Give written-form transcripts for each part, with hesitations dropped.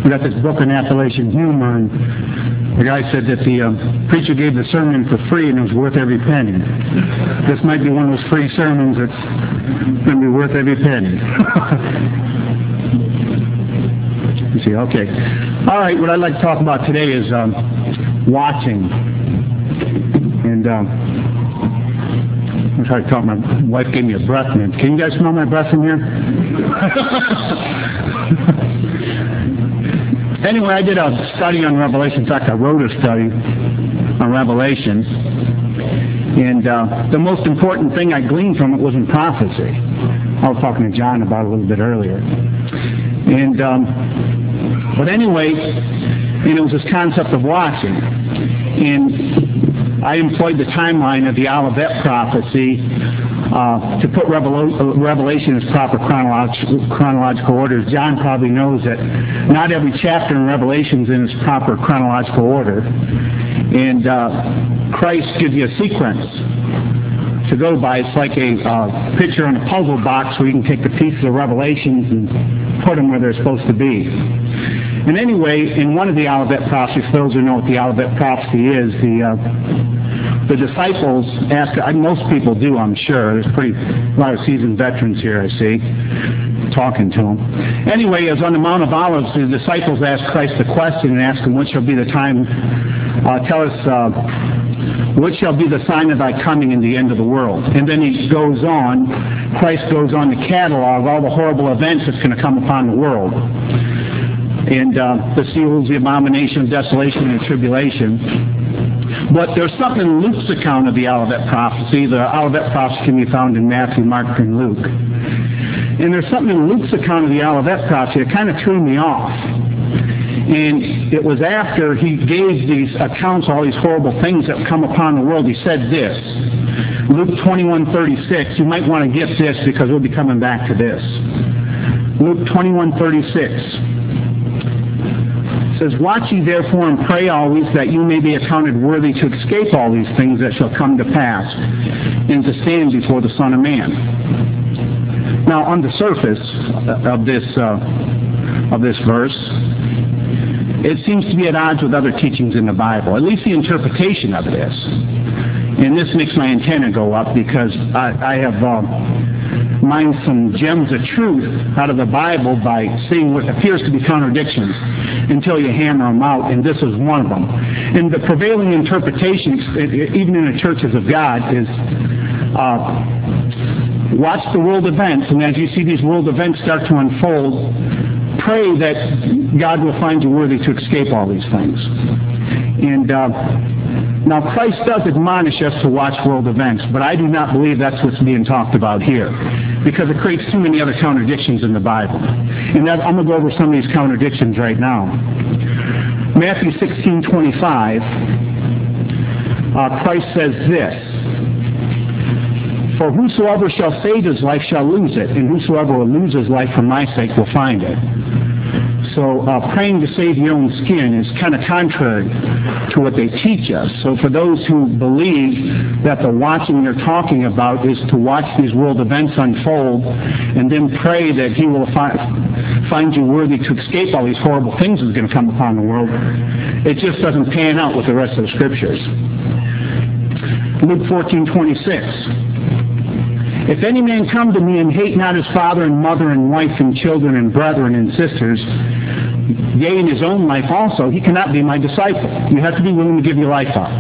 We got this book in Appalachian Humor, and the guy said that the preacher gave the sermon for free and it was worth every penny. This might be one of those free sermons that's going to be worth every penny. You see, okay. All right, what I'd like to talk about today is watching. And I'm trying to talk. My wife gave me a breath mint. Can you guys smell my breath in here? Anyway, I did a study on Revelation. In fact, I wrote a study on Revelation. And the most important thing I gleaned from it was in prophecy. I was talking to John about it a little bit earlier. And but anyway, it was this concept of watching. And I employed the timeline of the Olivet prophecy to put Revelation in its proper chronological order. John probably knows that not every chapter in Revelation is in its proper chronological order. And Christ gives you a sequence to go by. It's like a picture in a puzzle box where you can take the pieces of Revelations and put them where they're supposed to be. And anyway, in one of the Olivet prophecies, for those who know what the Olivet prophecy is, the disciples asked, most people do, I'm sure. There's a lot of seasoned veterans here, I see, talking to them. Anyway, as on the Mount of Olives, the disciples asked Christ the question and asked him, what shall be the time, tell us, what shall be the sign of thy coming in the end of the world? And then he goes on, Christ goes on to catalog all the horrible events that's going to come upon the world. And the seals, the abomination of desolation and tribulation. But there's something in Luke's account of the Olivet prophecy. The Olivet prophecy can be found in Matthew, Mark, and Luke. And there's something in Luke's account of the Olivet prophecy that kind of threw me off. And it was after he gave these accounts, all these horrible things that come upon the world, he said this. Luke 21:36, you might want to get this because we'll be coming back to this. Luke 21:36. Says, watch ye therefore and pray always that you may be accounted worthy to escape all these things that shall come to pass and to stand before the Son of Man. Now, on the surface of this verse, it seems to be at odds with other teachings in the Bible, at least the interpretation of it is. And this makes my antenna go up because I have mined some gems of truth out of the Bible by seeing what appears to be contradictions until you hammer them out, and this is one of them. And the prevailing interpretation, even in the churches of God, is watch the world events, and as you see these world events start to unfold, pray that God will find you worthy to escape all these things. And now Christ does admonish us to watch world events, but I do not believe that's what's being talked about here, because it creates too many other contradictions in the Bible. And I'm going to go over some of these contradictions right now. Matthew 16:25, Christ says this, for whosoever shall save his life shall lose it, and whosoever will lose his life for my sake will find it. So praying to save your own skin is kind of contrary to what they teach us. So for those who believe that the watching they're talking about is to watch these world events unfold and then pray that he will find you worthy to escape all these horrible things that's going to come upon the world, it just doesn't pan out with the rest of the scriptures. Luke 14:26. If any man come to me and hate not his father and mother and wife and children and brethren and sisters, yea, in his own life also, he cannot be my disciple. You have to be willing to give your life up.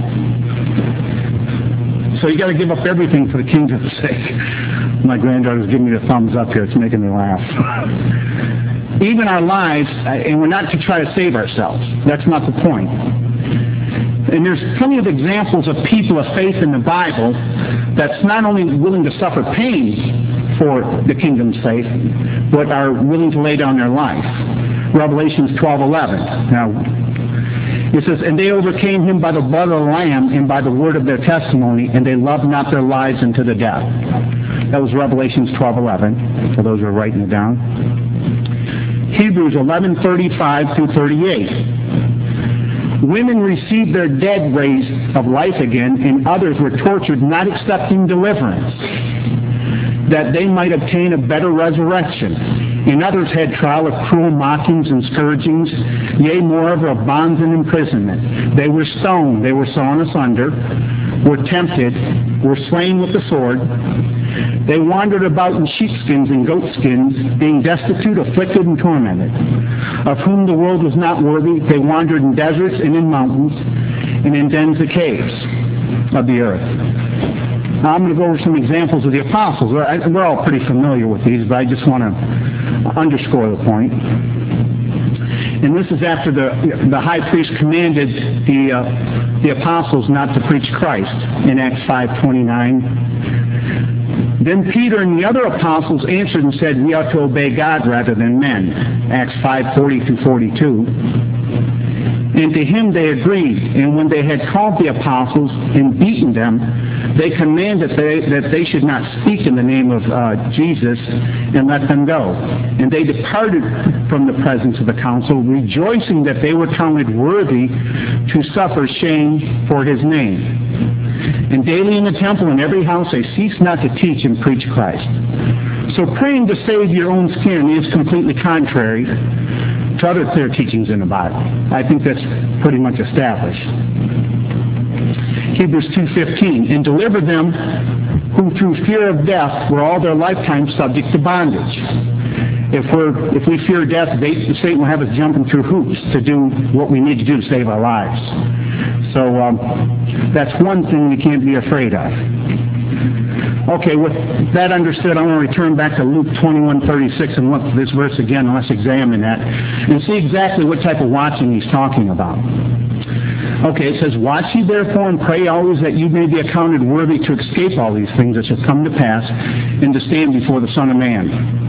So you got to give up everything for the kingdom's sake. My granddaughter's giving me the thumbs up here. It's making me laugh. Even our lives, and we're not to try to save ourselves. That's not the point. And there's plenty of examples of people of faith in the Bible that's not only willing to suffer pain for the kingdom's sake, but are willing to lay down their life. Revelations 12:11. Now, it says, and they overcame him by the blood of the Lamb and by the word of their testimony, and they loved not their lives unto the death. That was Revelations 12:11, for those who are writing it down. Hebrews 11:35 through 38. Women received their dead raised of life again, and others were tortured, not accepting deliverance, that they might obtain a better resurrection. And others had trial of cruel mockings and scourgings, yea, moreover, of bonds and imprisonment. They were stoned, they were sawn asunder, were tempted, were slain with the sword. They wandered about in sheepskins and goatskins, being destitute, afflicted, and tormented, of whom the world was not worthy. They wandered in deserts and in mountains, and in dens and caves of the earth. Now, I'm going to go over some examples of the apostles. We're all pretty familiar with these, but I just want to underscore the point. And this is after the high priest commanded the apostles not to preach Christ in Acts 5:29. Then Peter and the other apostles answered and said, we ought to obey God rather than men. Acts 5:40-42. And to him they agreed. And when they had called the apostles and beaten them, they commanded that they should not speak in the name of Jesus, and let them go. And they departed from the presence of the council, rejoicing that they were counted worthy to suffer shame for his name. And daily in the temple and every house they ceased not to teach and preach Christ. So praying to save your own skin is completely contrary to other clear teachings in the Bible. I think that's pretty much established. Hebrews 2:15, and deliver them who through fear of death were all their lifetime subject to bondage. If we fear death, Satan will have us jumping through hoops to do what we need to do to save our lives. So that's one thing we can't be afraid of. Okay, with that understood, I want to return back to Luke 21:36 and look at this verse again, and let's examine that and see exactly what type of watching he's talking about. Okay, it says, watch ye therefore and pray always that you may be accounted worthy to escape all these things that shall come to pass and to stand before the Son of Man.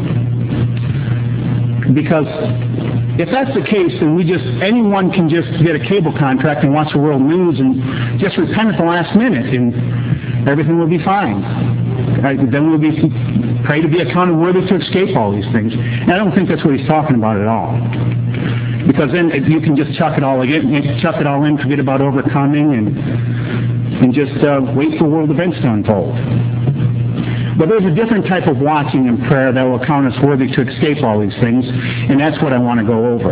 Because if that's the case, then anyone can just get a cable contract and watch the world news and just repent at the last minute and everything will be fine. Then we'll pray to be accounted worthy to escape all these things. And I don't think that's what he's talking about at all. Because then you can just chuck it all in, forget about overcoming, and just wait for world events to unfold. But there's a different type of watching and prayer that will count us worthy to escape all these things, and that's what I want to go over.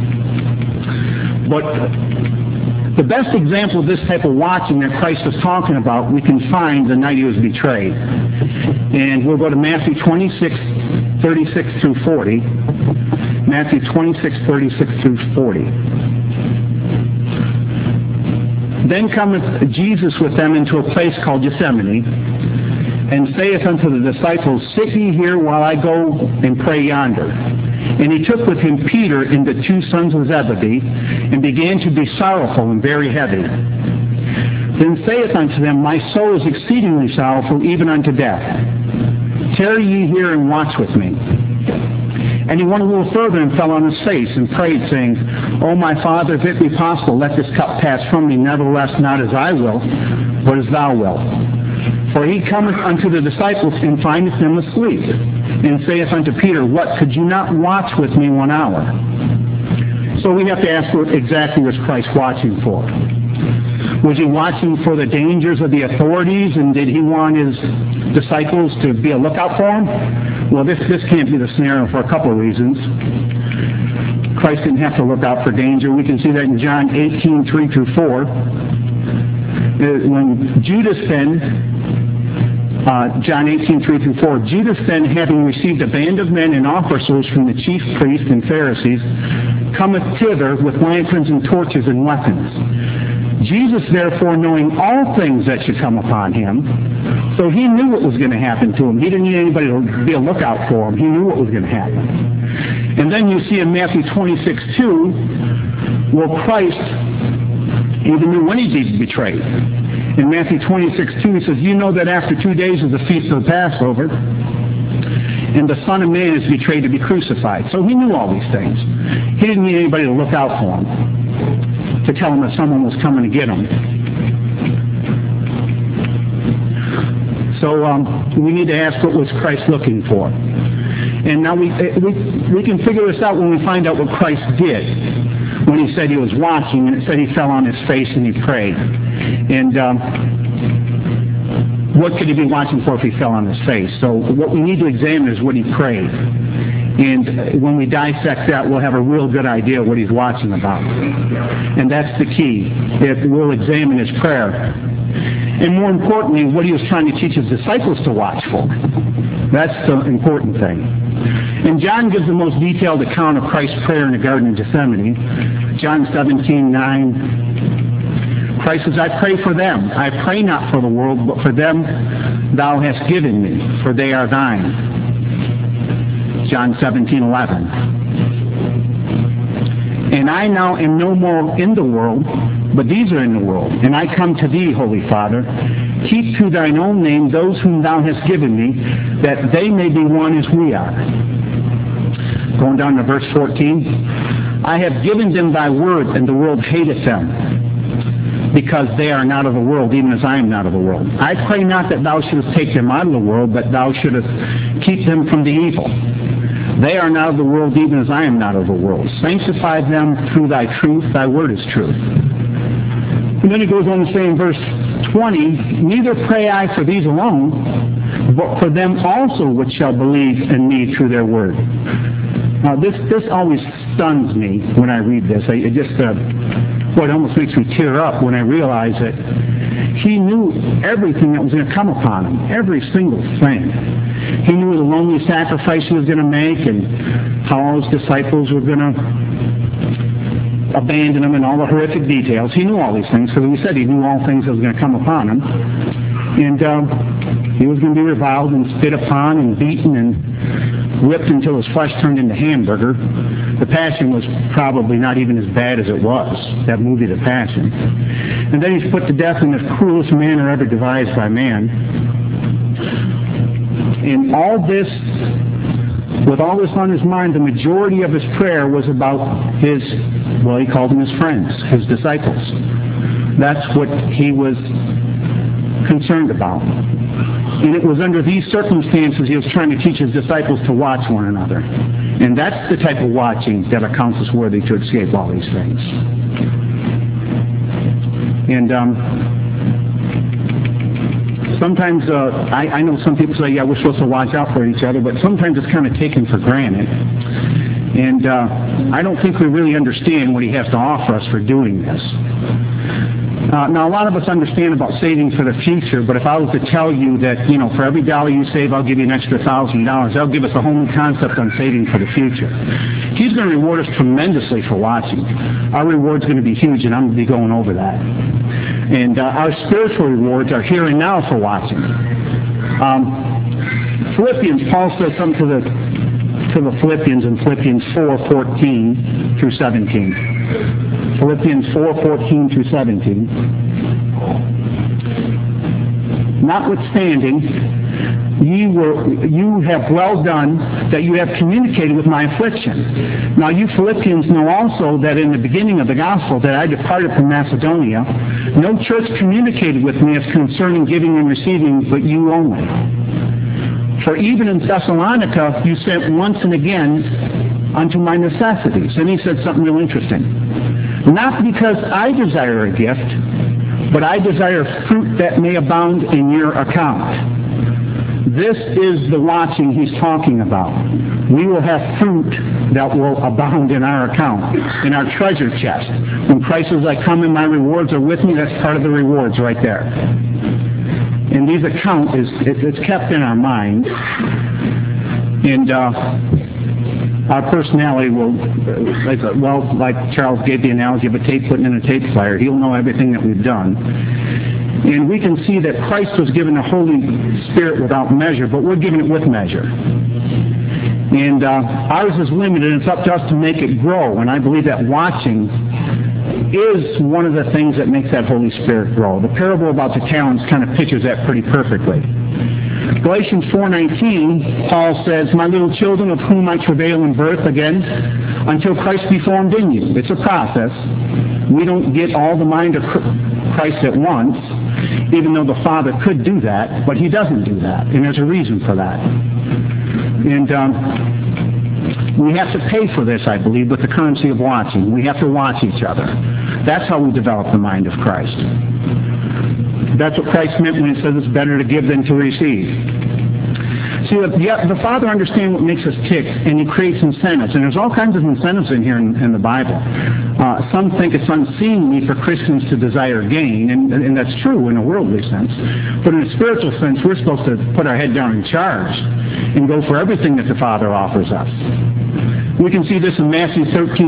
But the best example of this type of watching that Christ was talking about, we can find the night he was betrayed. And we'll go to Matthew 26:36-40. Matthew 26:36-40. Then cometh Jesus with them into a place called Gethsemane, and saith unto the disciples, sit ye here while I go and pray yonder. And he took with him Peter and the two sons of Zebedee, and began to be sorrowful and very heavy. Then saith unto them, my soul is exceedingly sorrowful, even unto death. Tarry ye here and watch with me. And he went a little further and fell on his face and prayed, saying, O my Father, if it be possible, let this cup pass from me. Nevertheless, not as I will, but as thou wilt. For he cometh unto the disciples and findeth them asleep, and saith unto Peter, what, could you not watch with me 1 hour? So we have to ask what exactly was Christ watching for. Was he watching for the dangers of the authorities, and did he want his disciples to be a lookout for him? Well, this can't be the scenario for a couple of reasons. Christ didn't have to look out for danger. We can see that in John 18:3-4. When Judas then, John 18:3-4, Judas then, having received a band of men and officers from the chief priests and Pharisees, cometh thither with lanterns and torches and weapons. Jesus, therefore, knowing all things that should come upon him, so he knew what was going to happen to him. He didn't need anybody to be a lookout for him. He knew what was going to happen. And then you see in Matthew 26:2, well, Christ even knew when he'd be betrayed. In Matthew 26:2, he says, you know that after 2 days is the feast of the Passover, and the Son of Man is betrayed to be crucified. So he knew all these things. He didn't need anybody to look out for him, to tell him that someone was coming to get him. So we need to ask, what was Christ looking for? And now we can figure this out when we find out what Christ did. When he said he was watching, and it said he fell on his face and he prayed. And what could he be watching for if he fell on his face? So what we need to examine is what he prayed. And when we dissect that, we'll have a real good idea what he's watching about. And that's the key. We'll examine his prayer. And more importantly, what he was trying to teach his disciples to watch for. That's the important thing. And John gives the most detailed account of Christ's prayer in the Garden of Gethsemane. John 17:9. Christ says, I pray for them. I pray not for the world, but for them thou hast given me, for they are thine. John 17:11. And I now am no more in the world, but these are in the world. And I come to thee, Holy Father. Keep to thine own name those whom thou hast given me, that they may be one as we are. Going down to verse 14. I have given them thy word, and the world hateth them, because they are not of the world, even as I am not of the world. I pray not that thou shouldest take them out of the world, but thou shouldest keep them from the evil. They are not of the world, even as I am not of the world. Sanctify them through thy truth. Thy word is truth. And then he goes on to say in verse 20, neither pray I for these alone, but for them also which shall believe in me through their word. Now this always stuns me when I read this. It almost makes me tear up when I realize that he knew everything that was going to come upon him, every single thing. He knew the lonely sacrifice he was going to make and how all his disciples were going to abandon him and all the horrific details. He knew all these things because he said he knew all things that was going to come upon him. And he was going to be reviled and spit upon and beaten and whipped until his flesh turned into hamburger. The Passion was probably not even as bad as it was, that movie, The Passion. And then he's put to death in the cruelest manner ever devised by man. And all this, with all this on his mind, the majority of his prayer was about he called them his friends, his disciples. That's what he was concerned about. And it was under these circumstances he was trying to teach his disciples to watch one another. And that's the type of watching that accounts us worthy to escape all these things. And sometimes, I know some people say, yeah, we're supposed to watch out for each other, but sometimes it's kind of taken for granted. And I don't think we really understand what he has to offer us for doing this. Now, a lot of us understand about saving for the future, but if I was to tell you that, for every dollar you save, I'll give you an extra $1,000, that'll give us a whole new concept on saving for the future. He's going to reward us tremendously for watching. Our reward's going to be huge, and I'm going to be going over that. And our spiritual rewards are here and now for watching. Philippians, Paul says something to the Philippians in Philippians 4:14 through 17. Philippians 4:14 through 17. Notwithstanding, you have well done that you have communicated with my affliction. Now you Philippians know also that in the beginning of the gospel that I departed from Macedonia, no church communicated with me as concerning giving and receiving, but you only. For even in Thessalonica you sent once and again unto my necessities. And he said something real interesting. Not because I desire a gift, but I desire fruit that may abound in your account. This is the watching he's talking about. We will have fruit that will abound in our account, in our treasure chest. When Christ says, I come and my rewards are with me, that's part of the rewards right there. And these account it's kept in our mind. And our personality will, like Charles gave the analogy of a tape putting in a tape player. He'll know everything that we've done. And we can see that Christ was given the Holy Spirit without measure, but we're given it with measure. And ours is limited, and it's up to us to make it grow. And I believe that watching is one of the things that makes that Holy Spirit grow. The parable about the talents kind of pictures that pretty perfectly. Galatians 4:19, Paul says, my little children, of whom I travail in birth again, until Christ be formed in you. It's a process. We don't get all the mind of Christ at once, even though the Father could do that, but he doesn't do that, and there's a reason for that. And we have to pay for this, I believe, with the currency of watching. We have to watch each other. That's how we develop the mind of Christ. That's what Christ meant when he says it's better to give than to receive. 2 See, the Father understands what makes us tick, and He creates incentives. And there's all kinds of incentives in here in the Bible. Some think it's unseemly for Christians to desire gain, and that's true in a worldly sense. But in a spiritual sense, we're supposed to put our head down and charge and go for everything that the Father offers us. We can see this in Matthew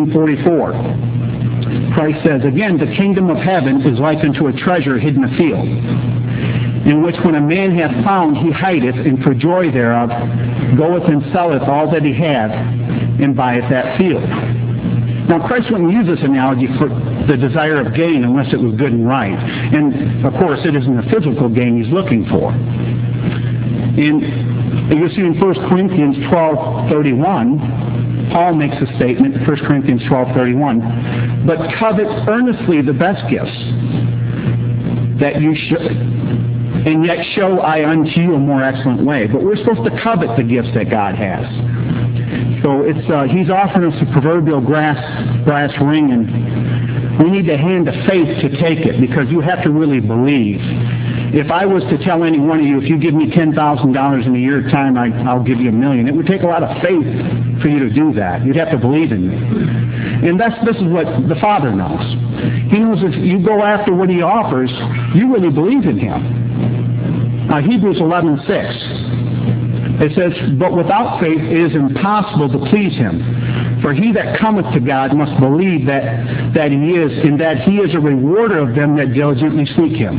13:44. Christ says, again, the kingdom of heaven is likened to a treasure hidden in a field, in which when a man hath found, he hideth, and for joy thereof goeth and selleth all that he hath, and buyeth that field. Now, Christ wouldn't use this analogy for the desire of gain unless it was good and right. And, of course, it isn't a physical gain He's looking for. And you see in 1 Corinthians 12:31, Paul makes a statement, 1 Corinthians 12:31, but covet earnestly the best gifts, that you should, and yet show I unto you a more excellent way. But we're supposed to covet the gifts that God has. So He's offering us a proverbial brass ring, and we need the hand of faith to take it, because you have to really believe. If I was to tell any one of you, if you give me $10,000 in a year's time, I'll give you $1 million, it would take a lot of faith for you to do that. You'd have to believe in me. And this is what the Father knows. He knows if you go after what He offers, you really believe in Him. Hebrews 11:6. It says, but without faith it is impossible to please Him. For he that cometh to God must believe that He is, and that He is a rewarder of them that diligently seek Him.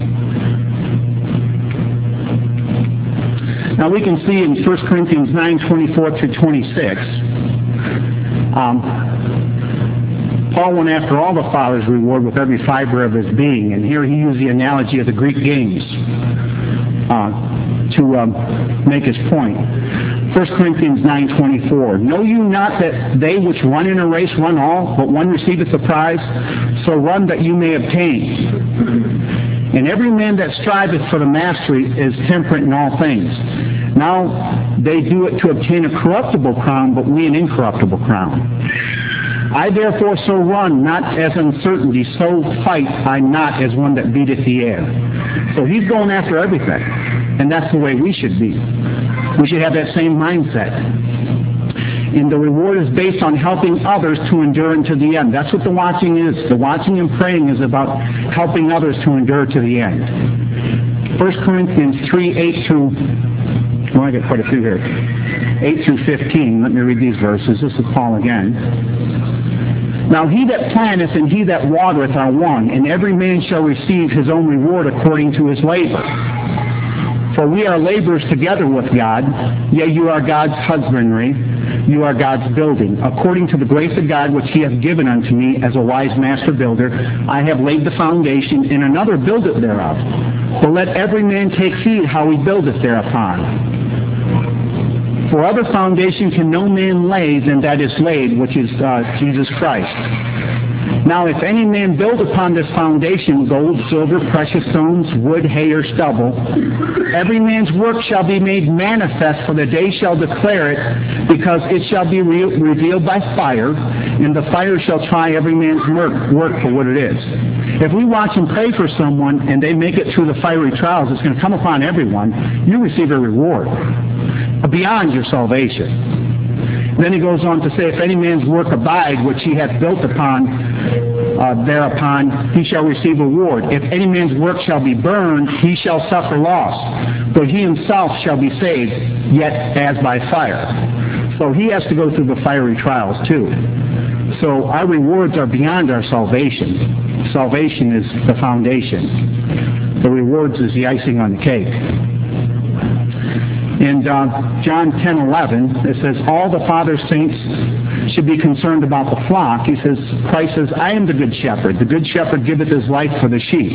Now we can see in 1 Corinthians 9:24-26, Paul went after all the Father's reward with every fiber of his being, and here he used the analogy of the Greek games to make his point. 1 Corinthians 9:24, know you not that they which run in a race run all, but one receiveth the prize? So run that you may obtain. And every man that striveth for the mastery is temperate in all things. Now they do it to obtain a corruptible crown, but we an incorruptible crown. I therefore so run, not as uncertainty, so fight I not as one that beateth the air. So he's going after everything. And that's the way we should be. We should have that same mindset. And the reward is based on helping others to endure unto the end. That's what the watching is. The watching and praying is about helping others to endure to the end. 1 Corinthians 3:8 well, I got quite a few here. 8-15. Let me read these verses. This is Paul again. Now he that planteth and he that watereth are one, and every man shall receive his own reward according to his labor. For we are laborers together with God, yea, you are God's husbandry, you are God's building. According to the grace of God which He hath given unto me as a wise master builder, I have laid the foundation, and another buildeth thereof. But let every man take heed how he buildeth thereupon. For other foundation can no man lay than that is laid, which is Jesus Christ. Now if any man build upon this foundation gold, silver, precious stones, wood, hay, or stubble, every man's work shall be made manifest, for the day shall declare it, because it shall be revealed by fire, and the fire shall try every man's work for what it is. If we watch and pray for someone and they make it through the fiery trials, it's going to come upon everyone. You receive a reward beyond your salvation. Then he goes on to say, if any man's work abide, which he hath built upon, thereupon he shall receive a reward. If any man's work shall be burned, he shall suffer loss, but he himself shall be saved, yet as by fire. So he has to go through the fiery trials too. So our rewards are beyond our salvation. Salvation is the foundation. The rewards is the icing on the cake. In John 10:11, it says, all the Father's saints should be concerned about the flock. He says, Christ says, I am the good shepherd. The good shepherd giveth his life for the sheep.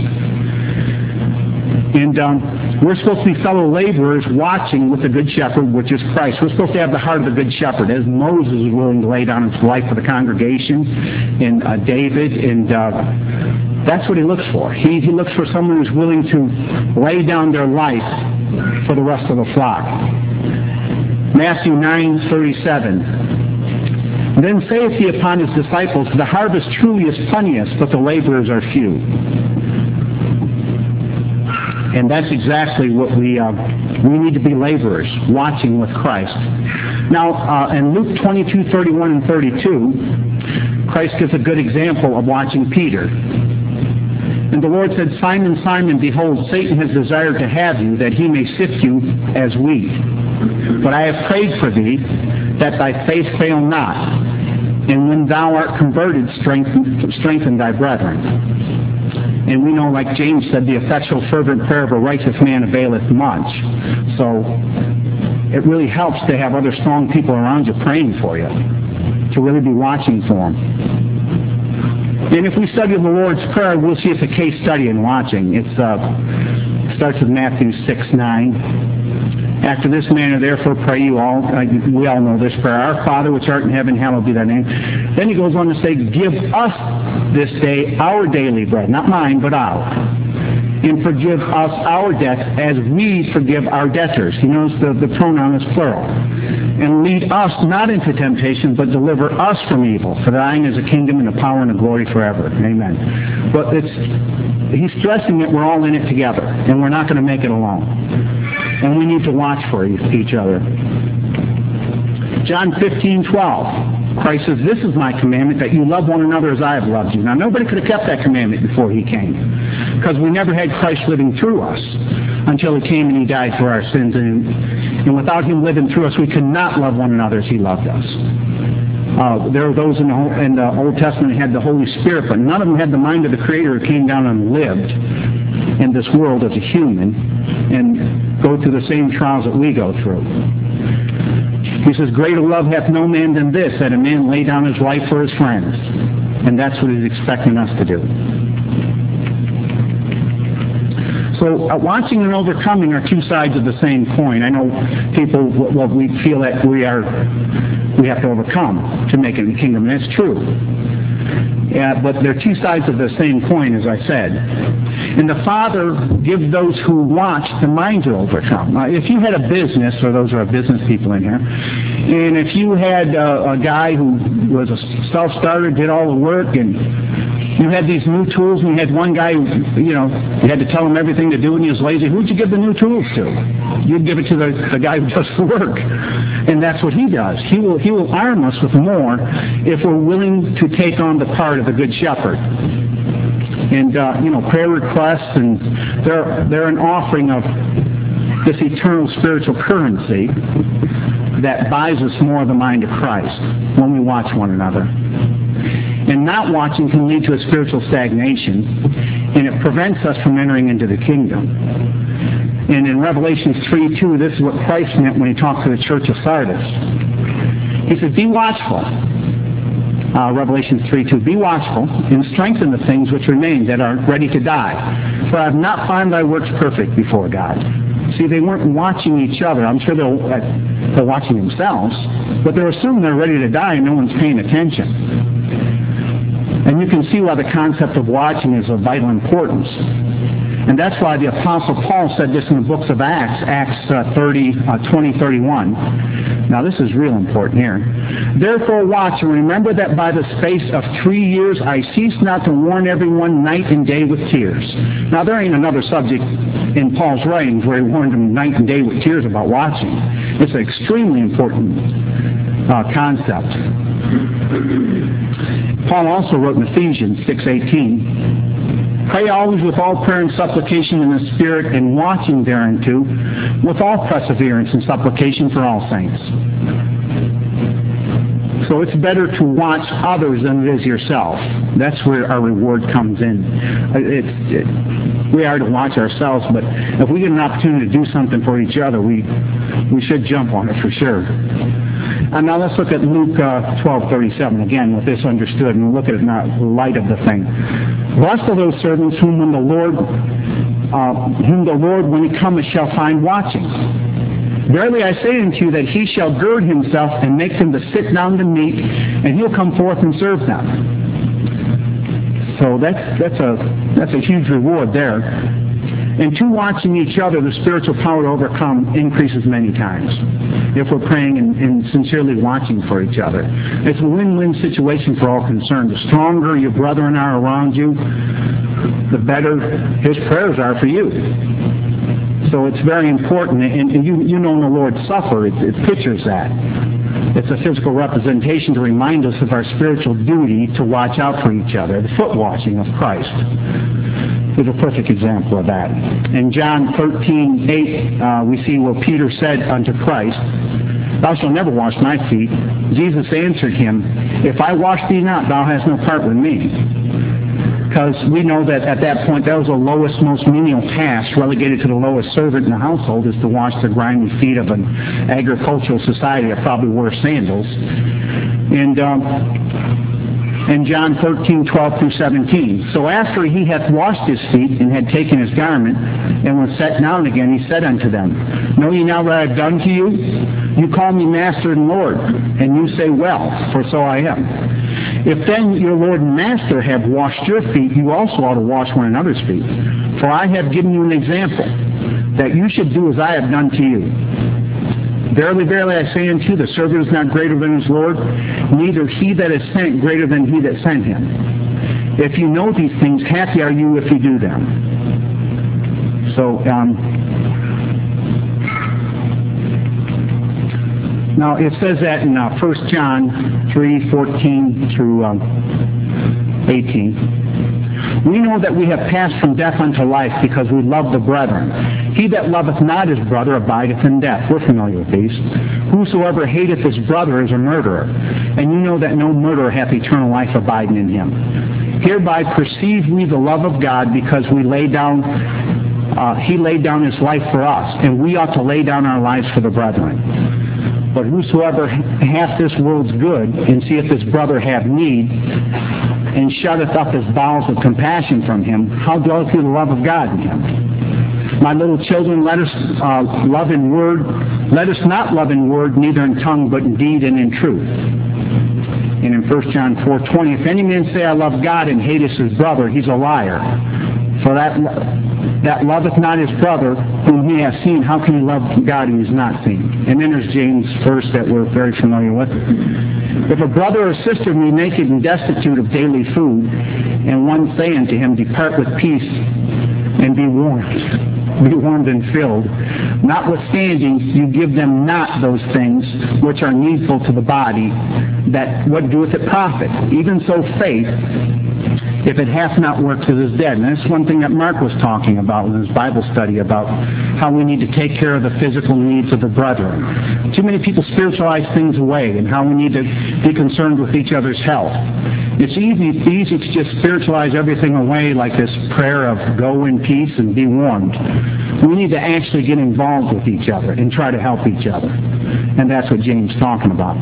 And we're supposed to be fellow laborers watching with the good shepherd, which is Christ. We're supposed to have the heart of the good shepherd, as Moses was willing to lay down his life for the congregation, and David, and that's what he looks for. He looks for someone who's willing to lay down their life for the rest of the flock. Matthew 9:37. Then saith he upon his disciples, the harvest truly is plenteous, but the laborers are few. And that's exactly what we need to be laborers, watching with Christ. Now, in Luke 22:31 and 32, Christ gives a good example of watching Peter. And the Lord said, Simon, Simon, behold, Satan has desired to have you, that he may sift you as wheat. But I have prayed for thee, that thy faith fail not. And when thou art converted, strengthen thy brethren. And we know, like James said, the effectual fervent prayer of a righteous man availeth much. So it really helps to have other strong people around you praying for you, to really be watching for them. And if we study the Lord's Prayer, we'll see it's a case study in watching. It starts with Matthew 6:9. After this manner, therefore, pray you all. We all know this prayer. Our Father, which art in heaven, hallowed be thy name. Then he goes on to say, give us this day our daily bread. Not mine, but ours. And forgive us our debts as we forgive our debtors. He knows the pronoun is plural. And lead us not into temptation, but deliver us from evil. For thine is the kingdom and the power and the glory forever. Amen. But he's stressing that we're all in it together, and we're not going to make it alone. And we need to watch for each other. John 15:12. Christ says, this is my commandment, that you love one another as I have loved you. Now, nobody could have kept that commandment before he came, because we never had Christ living through us until he came and he died for our sins. And without him living through us, we could not love one another as he loved us. There are those in the Old Testament who had the Holy Spirit, but none of them had the mind of the Creator who came down and lived in this world as a human and go through the same trials that we go through. He says, greater love hath no man than this, that a man lay down his life for his friends. And that's what he's expecting us to do. So watching and overcoming are two sides of the same coin. I know people, we feel that we have to overcome to make it in the kingdom, and that's true. Yeah, but they're two sides of the same coin, as I said. And the Father gives those who watch the mind to overcome. If you had a business, or those are business people in here, and if you had a guy who was a self-starter, did all the work, and you had these new tools, and you had one guy, you had to tell him everything to do, and he was lazy, who'd you give the new tools to? You'd give it to the guy who does the work. And that's what he does. He will arm us with more if we're willing to take on the part of the Good Shepherd. And, prayer requests, and they're an offering of this eternal spiritual currency that buys us more of the mind of Christ when we watch one another. And not watching can lead to a spiritual stagnation, and it prevents us from entering into the kingdom. And in Revelation 3:2, this is what Christ meant when he talked to the church of Sardis. He said, be watchful. Revelation 3:2, be watchful and strengthen the things which remain that are ready to die. For I have not found thy works perfect before God. See, they weren't watching each other. I'm sure they're watching themselves, but they're assuming they're ready to die and no one's paying attention. And you can see why the concept of watching is of vital importance. And that's why the Apostle Paul said this in the books of Acts 20:31. Now this is real important here. Therefore watch and remember that by the space of 3 years I cease not to warn everyone night and day with tears. Now there ain't another subject in Paul's writings where he warned them night and day with tears about watching. It's an extremely important concept. Paul also wrote in Ephesians 6:18, pray always with all prayer and supplication in the Spirit, and watching thereunto with all perseverance and supplication for all saints. So it's better to watch others than it is yourself. That's where our reward comes in. We are to watch ourselves, but if we get an opportunity to do something for each other, we should jump on it for sure. And now let's look at Luke 12:37 again with this understood, and we'll look at it in the light of the thing. Blessed are those servants whom the Lord when he cometh shall find watching. Verily I say unto you that he shall gird himself and make them to sit down to meat, and he'll come forth and serve them. So that's a huge reward there. And to watching each other, the spiritual power to overcome increases many times if we're praying and sincerely watching for each other. It's a win-win situation for all concerned. The stronger your brethren are around you, the better his prayers are for you. So it's very important, and you know the Lord's Supper, it pictures that. It's a physical representation to remind us of our spiritual duty to watch out for each other, the foot washing of Christ. Is a perfect example of that. In John 13:8, we see where Peter said unto Christ, Thou shalt never wash my feet. Jesus answered him, If I wash thee not, thou hast no part with me. Because we know that at that point, that was the lowest, most menial task, relegated to the lowest servant in the household, is to wash the grimy feet of an agricultural society that probably wore sandals. And in John 13:12 through 17. So after he hath washed his feet, and had taken his garment, and was set down again, he said unto them, Know ye now what I have done to you? You call me Master and Lord, and you say, Well, for so I am. If then your Lord and Master have washed your feet, you also ought to wash one another's feet. For I have given you an example, that you should do as I have done to you. Verily, verily, I say unto you, the servant is not greater than his Lord, neither he that is sent greater than he that sent him. If you know these things, happy are you if you do them. So, now it says that in 1 John 3:14 through 18. We know that we have passed from death unto life because we love the brethren. He that loveth not his brother abideth in death. We're familiar with these. Whosoever hateth his brother is a murderer. And you know that no murderer hath eternal life abiding in him. Hereby perceive we the love of God, because we lay down, he laid down his life for us, and we ought to lay down our lives for the brethren. But whosoever hath this world's good, and seeth his brother have need, and shutteth up his bowels of compassion from him, how dwelleth he the love of God in him? My little children, let us love in word. Let us not love in word, neither in tongue, but in deed and in truth. And in 1 John 4:20, if any man say, I love God, and hateth his brother, he's a liar. For that loveth not his brother whom he hath seen, how can he love God who is not seen? And then there's James' verse that we're very familiar with. If a brother or sister be naked and destitute of daily food, and one say unto him, Depart with peace, and be warmed and filled, notwithstanding you give them not those things which are needful to the body, that what doeth it profit? Even so faith, if it hath not worked, it is dead. And that's one thing that Mark was talking about in his Bible study, about how we need to take care of the physical needs of the brethren. Too many people spiritualize things away, and how we need to be concerned with each other's health. It's easy to just spiritualize everything away, like this prayer of go in peace and be warmed. We need to actually get involved with each other and try to help each other. And that's what James is talking about.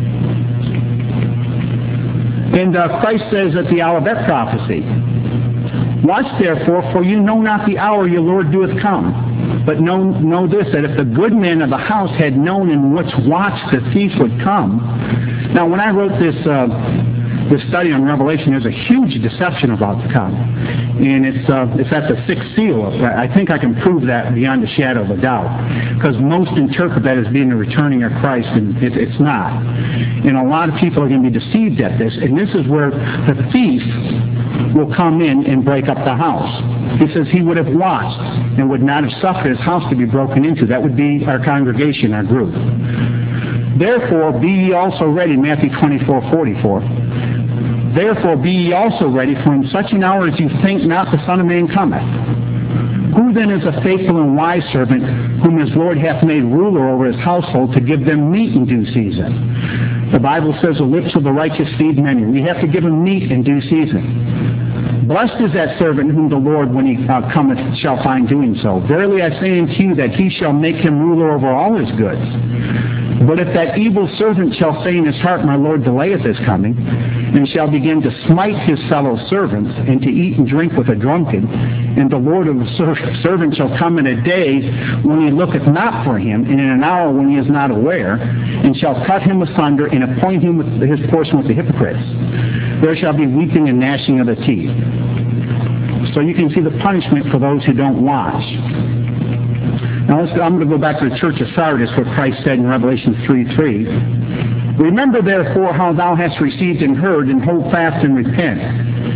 And Christ says at the Olivet prophecy, Watch therefore, for you know not the hour your Lord doeth come. But know this, that if the good man of the house had known in which watch the thief would come. Now, when I wrote this study on Revelation, there's a huge deception about to come. And it's at the sixth seal. I think I can prove that beyond a shadow of a doubt. Because most interpret that as being the returning of Christ, and it's not. And a lot of people are going to be deceived at this. And this is where the thief will come in and break up the house. He says he would have watched and would not have suffered his house to be broken into. That would be our congregation, our group. Therefore be ye also ready, Matthew 24:44. Therefore be ye also ready, for in such an hour as you think not the Son of Man cometh. Who then is a faithful and wise servant, whom his Lord hath made ruler over his household, to give them meat in due season? The Bible says the lips of the righteous feed many. We have to give them meat in due season. Blessed is that servant whom the Lord, when he cometh, shall find doing so. Verily I say unto you that he shall make him ruler over all his goods. But if that evil servant shall say in his heart, My Lord delayeth his coming, and shall begin to smite his fellow servants, and to eat and drink with a drunken, and the Lord of the servant shall come in a day when he looketh not for him, and in an hour when he is not aware, and shall cut him asunder, and appoint him with his portion with the hypocrites. There shall be weeping and gnashing of the teeth. So you can see the punishment for those who don't watch. Now I'm going to go back to the church of Sardis, what Christ said in Revelation 3:3. Remember therefore how thou hast received and heard, and hold fast and repent.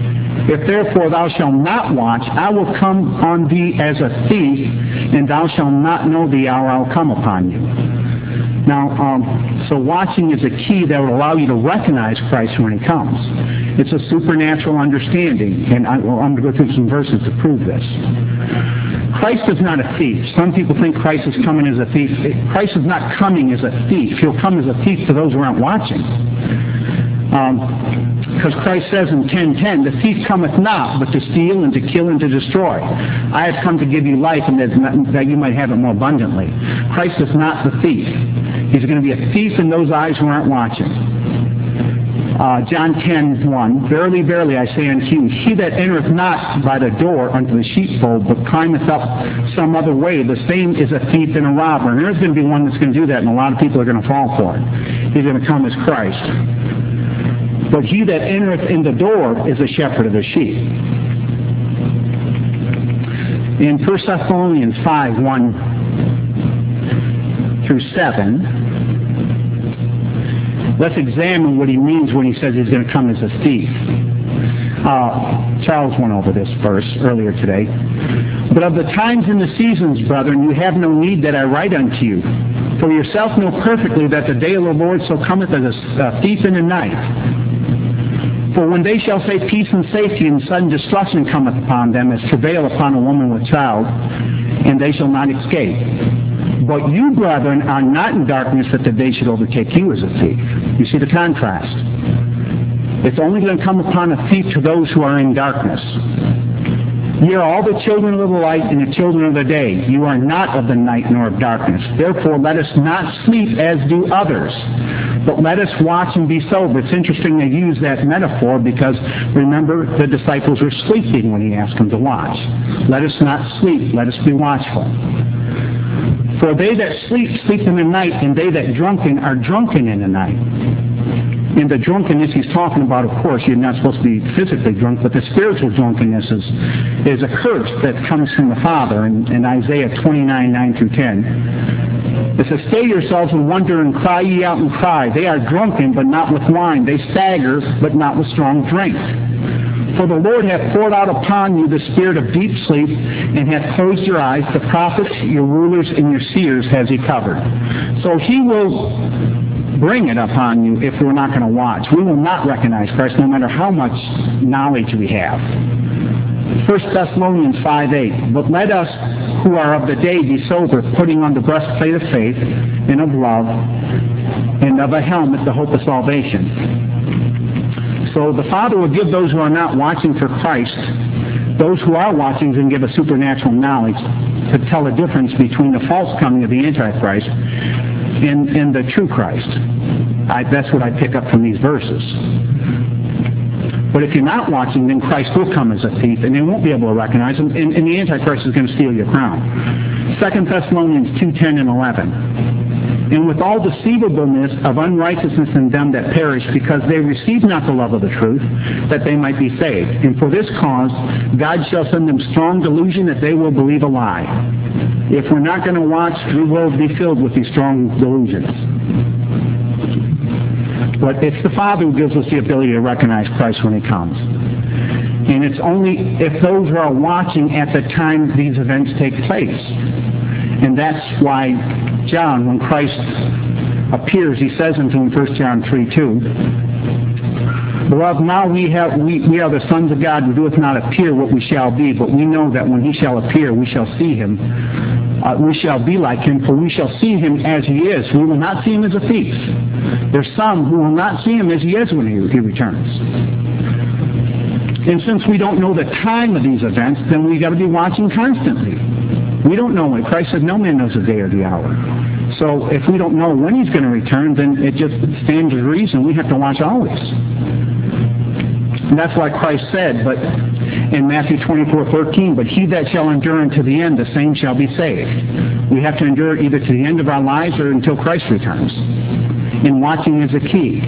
If therefore thou shalt not watch, I will come on thee as a thief, and thou shalt not know the hour I will come upon you. Now, so watching is a key that will allow you to recognize Christ when he comes. It's a supernatural understanding, and I'm going to go through some verses to prove this. Christ is not a thief. Some people think Christ is coming as a thief. Christ is not coming as a thief. He'll come as a thief to those who aren't watching. Because Christ says in 10:10, the thief cometh not, but to steal and to kill and to destroy. I have come to give you life, and that you might have it more abundantly. Christ is not the thief. He's going to be a thief in those eyes who aren't watching. John 10:1, Verily, verily, I say unto you, he that entereth not by the door unto the sheepfold, but climbeth up some other way, the same is a thief and a robber. And there's going to be one that's going to do that, and a lot of people are going to fall for it. He's going to come as Christ. But he that entereth in the door is a shepherd of the sheep. In 1 Thessalonians 5:1-7, let's examine what he means when he says he's going to come as a thief. Charles went over this verse earlier today. But of the times and the seasons, brethren, you have no need that I write unto you. For yourself know perfectly that the day of the Lord so cometh as a thief in the night. For when they shall say peace and safety, and sudden destruction cometh upon them, as travail upon a woman with child, and they shall not escape. But you, brethren, are not in darkness that the day should overtake you as a thief. You see the contrast. It's only going to come upon a thief to those who are in darkness. Ye are all the children of the light and the children of the day. You are not of the night nor of darkness. Therefore let us not sleep as do others, but let us watch and be sober. It's interesting they use that metaphor because, remember, the disciples were sleeping when he asked them to watch. Let us not sleep. Let us be watchful. For they that sleep, sleep in the night, and they that drunken are drunken in the night. In the drunkenness he's talking about, of course, you're not supposed to be physically drunk, but the spiritual drunkenness is a curse that comes from the Father in Isaiah 29:9-10. It says, stay yourselves and wonder and cry ye out and cry. They are drunken, but not with wine. They stagger, but not with strong drink. For the Lord hath poured out upon you the spirit of deep sleep, and hath closed your eyes. The prophets, your rulers, and your seers has he covered. So he will bring it upon you if we're not going to watch. We will not recognize Christ no matter how much knowledge we have. 1 Thessalonians 5:8, But let us who are of the day be sober, putting on the breastplate of faith and of love, and of a helmet the hope of salvation. So the Father will give those who are not watching for Christ, those who are watching and give a supernatural knowledge to tell the difference between the false coming of the Antichrist and the true Christ. That's what I pick up from these verses. But if you're not watching, then Christ will come as a thief, and they won't be able to recognize him, and the Antichrist is going to steal your crown. 2 Thessalonians 2:10-11. And with all deceivableness of unrighteousness in them that perish, because they receive not the love of the truth, that they might be saved. And for this cause, God shall send them strong delusion that they will believe a lie. If we're not going to watch, we will be filled with these strong delusions. But it's the Father who gives us the ability to recognize Christ when he comes. And it's only if those who are watching at the time these events take place. And that's why John, when Christ appears, he says unto him in 1 John 3:2, Beloved, now we are the sons of God, who doeth not appear what we shall be, but we know that when he shall appear, we shall see him. We shall be like him, for we shall see him as he is. We will not see him as a thief. There's some who will not see him as he is when he returns. And since we don't know the time of these events, then we've got to be watching constantly. We don't know when. Christ said, no man knows the day or the hour. So if we don't know when he's going to return, then it just stands to reason we have to watch always. And that's why Christ said, but in Matthew 24:13, but he that shall endure unto the end, the same shall be saved. We have to endure either to the end of our lives or until Christ returns. And watching is a key.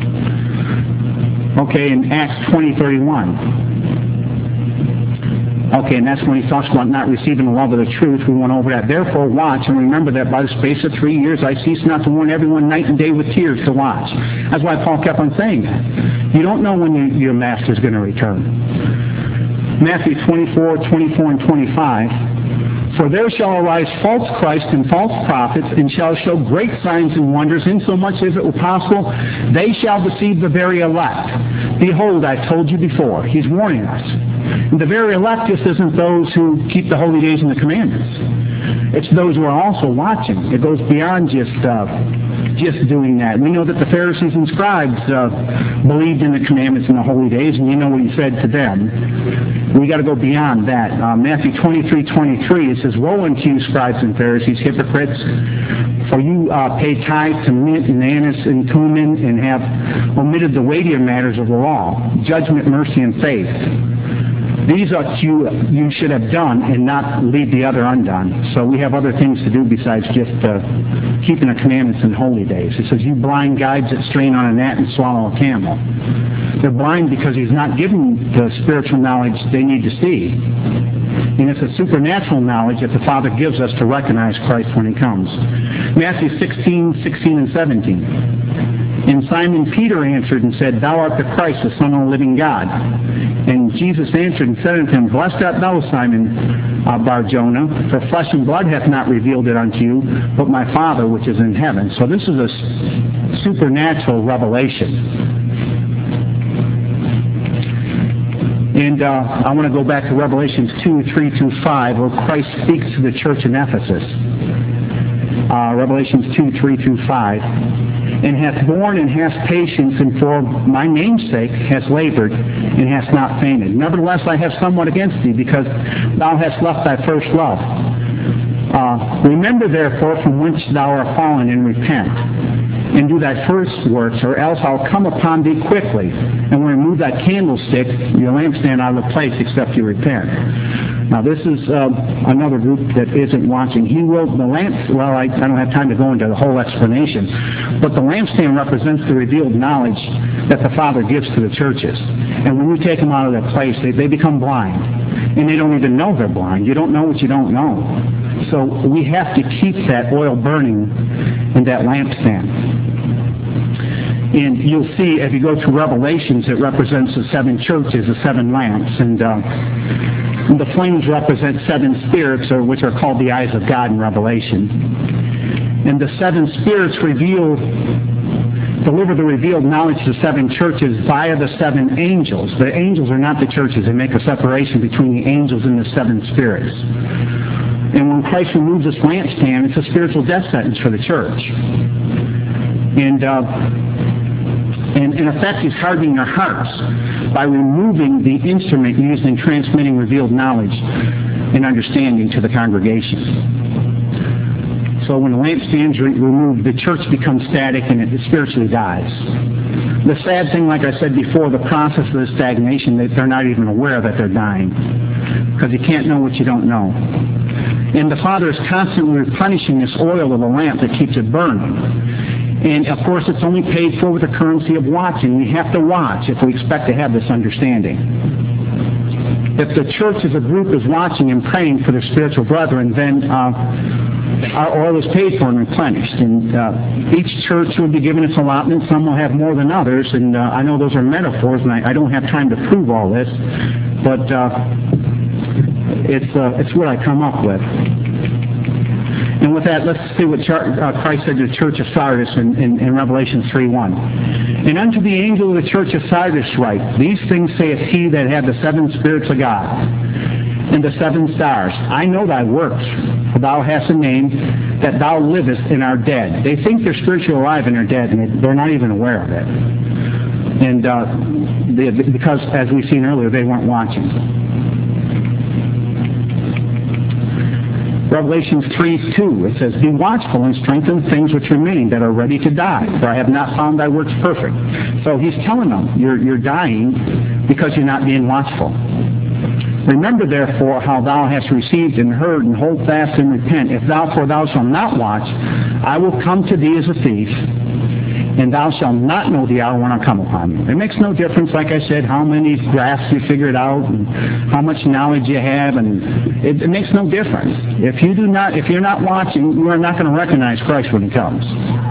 Okay, in Acts 20:31. Okay, and that's when he talks about not receiving the love of the truth. We went over that. Therefore, watch and remember that by the space of 3 years I cease not to warn everyone night and day with tears to watch. That's why Paul kept on saying that. You don't know when your master's going to return. Matthew 24, and 25. For there shall arise false Christs and false prophets, and shall show great signs and wonders, insomuch as it were possible, they shall deceive the very elect. Behold, I've told you before. He's warning us. And the very elect just isn't those who keep the holy days and the commandments. It's those who are also watching. It goes beyond just doing that. We know that the Pharisees and scribes believed in the commandments and the holy days, and you know what he said to them. We got to go beyond that. Matthew 23, it says, Woe unto you, scribes and Pharisees, hypocrites, for you pay tithe to mint and anise and cumin, and have omitted the weightier matters of the law, judgment, mercy, and faith. These are you should have done and not leave the other undone. So we have other things to do besides just keeping the commandments and holy days. It says, you blind guides that strain on a gnat and swallow a camel. They're blind because he's not giving the spiritual knowledge they need to see. And it's a supernatural knowledge that the Father gives us to recognize Christ when he comes. Matthew 16, and 17. And Simon Peter answered and said, Thou art the Christ, the Son of the living God. And Jesus answered and said unto him, Blessed art thou, Simon Bar-Jonah, for flesh and blood hath not revealed it unto you, but my Father which is in heaven. So this is a supernatural revelation. And I want to go back to Revelations 2:3-5, where Christ speaks to the church in Ephesus. Revelations 2:3-5. And hath borne and hath patience, and for my name's sake hast labored, and hast not fainted. Nevertheless, I have somewhat against thee, because thou hast left thy first love. Remember therefore from whence thou art fallen, and repent, and do thy first works, or else I'll come upon thee quickly, and will remove thy candlestick, your lampstand out of the place, except you repent. Now this is another group that isn't watching. I don't have time to go into the whole explanation, but the lampstand represents the revealed knowledge that the Father gives to the churches. And when you take them out of that place, they become blind. And they don't even know they're blind. You don't know what you don't know. So we have to keep that oil burning in that lampstand. And you'll see, if you go through Revelations, it represents the 7 churches, the 7 lamps. And the flames represent 7 spirits, which are called the eyes of God in Revelation. And the 7 spirits deliver the revealed knowledge to 7 churches via the 7 angels. The angels are not the churches. They make a separation between the angels and the 7 spirits. And when Christ removes this lampstand, it's a spiritual death sentence for the church. And in effect, he's hardening their hearts by removing the instrument used in transmitting revealed knowledge and understanding to the congregation. So when the lampstand's removed, the church becomes static and it spiritually dies. The sad thing, like I said before, the process of the stagnation, they're not even aware that they're dying, because you can't know what you don't know. And the Father is constantly replenishing this oil of the lamp that keeps it burning. And of course, it's only paid for with the currency of watching. We have to watch if we expect to have this understanding. If the church as a group is watching and praying for their spiritual brethren, then our oil is paid for and replenished. And each church will be given its allotment. Some will have more than others. And I know those are metaphors, and I don't have time to prove all this. But it's what I come up with. And with that, let's see what Christ said to the church of Sardis in Revelation 3:1. And unto the angel of the church of Sardis write, These things saith he that had the 7 spirits of God, and the 7 stars. I know thy works, for thou hast a name, that thou livest and art dead. They think they're spiritually alive and they're dead, and they're not even aware of it. And because, as we've seen earlier, they weren't watching. Revelations 3:2, it says, Be watchful and strengthen things which remain that are ready to die, for I have not found thy works perfect. So he's telling them, you're dying because you're not being watchful. Remember therefore how thou hast received and heard, and hold fast and repent. If thou shalt not watch, I will come to thee as a thief, and thou shalt not know the hour when I come upon you. It makes no difference, like I said, how many graphs you figured out and how much knowledge you have, and it makes no difference. If you're not watching, you are not going to recognize Christ when he comes.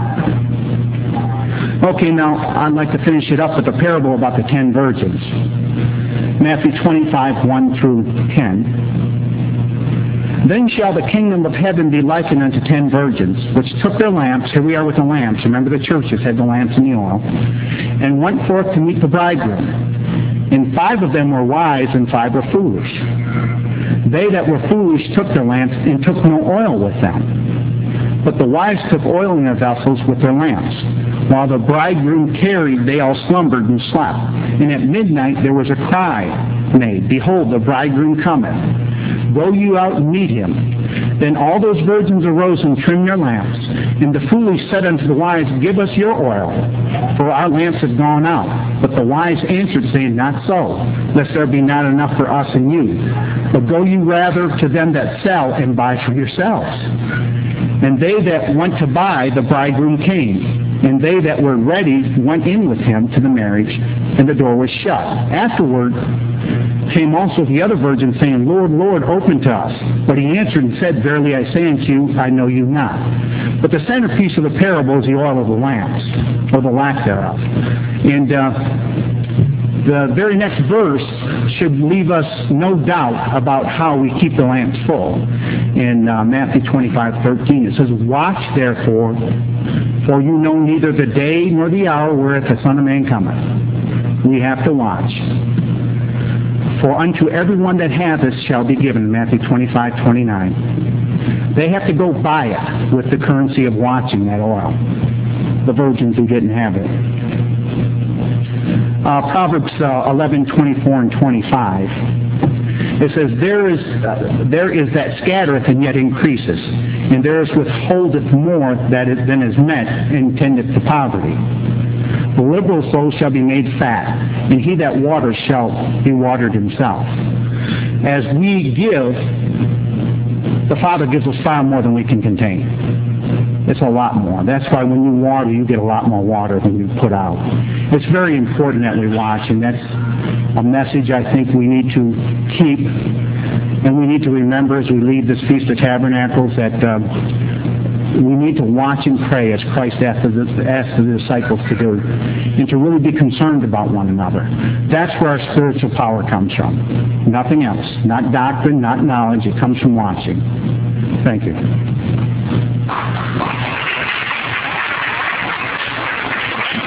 Okay, now I'd like to finish it up with the parable about the 10 virgins. Matthew 25, 1 through 10. Then shall the kingdom of heaven be likened unto 10 virgins, which took their lamps, here we are with the lamps, remember the churches had the lamps and the oil, and went forth to meet the bridegroom. And 5 of them were wise, and 5 were foolish. They that were foolish took their lamps, and took no oil with them. But the wise took oil in their vessels with their lamps. While the bridegroom tarried, they all slumbered and slept. And at midnight there was a cry made, Behold, the bridegroom cometh. Go you out and meet him. Then all those virgins arose and trimmed their lamps. And the foolish said unto the wise, Give us your oil, for our lamps have gone out. But the wise answered, saying, Not so, lest there be not enough for us and you. But go you rather to them that sell, and buy for yourselves. And they that went to buy, the bridegroom came. And they that were ready went in with him to the marriage, and the door was shut. Afterward came also the other virgins, saying, Lord, Lord, open to us. But he answered and said, Verily I say unto you, I know you not. But the centerpiece of the parable is the oil of the lamps, or the lack thereof. And the very next verse should leave us no doubt about how we keep the lamps full. In Matthew 25:13, it says, Watch therefore, for you know neither the day nor the hour whereat the Son of Man cometh. We have to watch. For unto everyone that hath it shall be given, Matthew 25:29. They have to go buy it with the currency of watching that oil. The virgins who didn't have it. Proverbs 11:24 and 25. It says, there is that scattereth and yet increases, and there is withholdeth more than is met, and tendeth to poverty. The liberal soul shall be made fat, and he that waters shall be watered himself. As we give, the Father gives us far more than we can contain. It's a lot more. That's why when you water, you get a lot more water than you put out. It's very important that we watch, and that's a message I think we need to keep, and we need to remember as we leave this Feast of Tabernacles that we need to watch and pray as Christ asked the disciples to do, and to really be concerned about one another. That's where our spiritual power comes from. Nothing else. Not doctrine, not knowledge. It comes from watching. Thank you.